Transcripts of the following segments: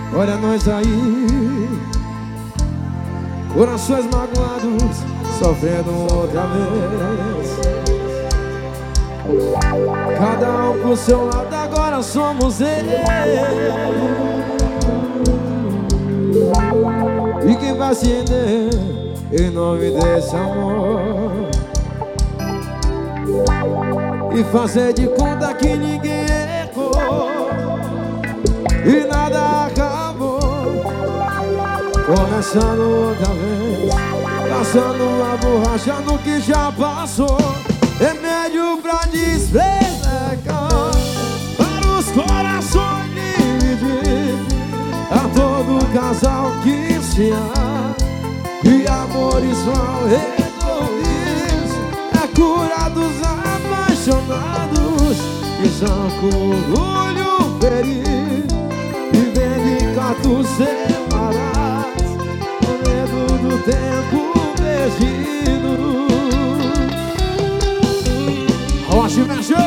Olha nós aí, corações magoados, sofrendo outra vez. Cada um pro seu lado, agora somos e quem vai se render em nome desse amor e fazer de conta que ninguém errou e nada acabou. Começando outra vez, passando a borracha no que já passou. Remédio pra despregar, para os corações dividir, a todo casal que se ama e amores mal resolvidos. É cura dos apaixonados que são com orgulho ferido, vivendo em cantos separados, com medo do tempo perdido. Rocha e mexe.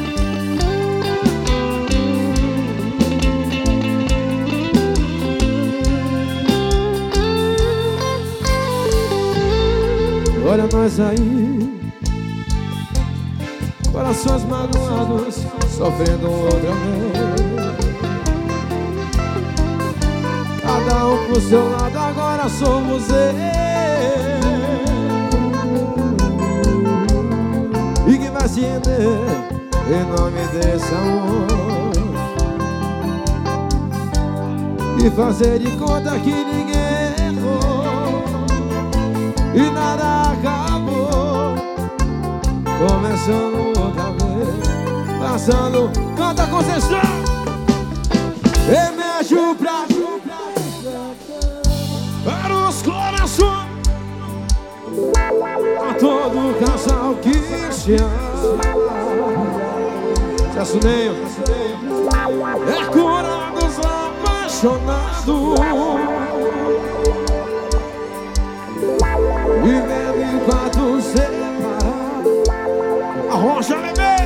Olha nós aí, corações magoados, sofrendo outra vez. Cada um pro seu lado, agora somos e que vai se render em nome desse amor e fazer de conta que ninguém errou e nada acabou. Começando outra vez, passando, canta Conceição. Remédio para os corações, a todo casal que se ama. Sassuneio, é cura dos apaixonados, vivendo em quatro separados. A rocha, bebê.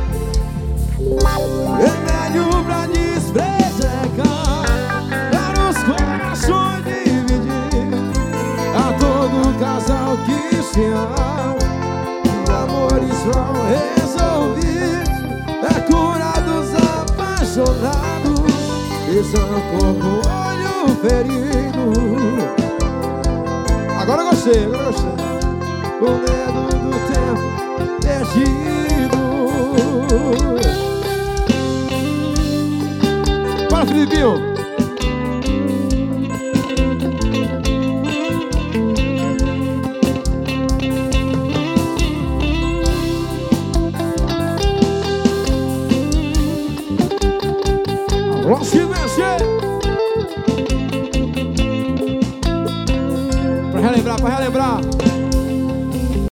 Remédio pra despregar, para os corações dividir, a todo casal que se ama, amores mal resolvidos. É cura dos apaixonados que são como olho ferido. Agora eu gostei, agora eu gostei. Com medo do tempo perdido. Bora, Filipinho. Vamos se mexer. Pra relembrar, pra relembrar.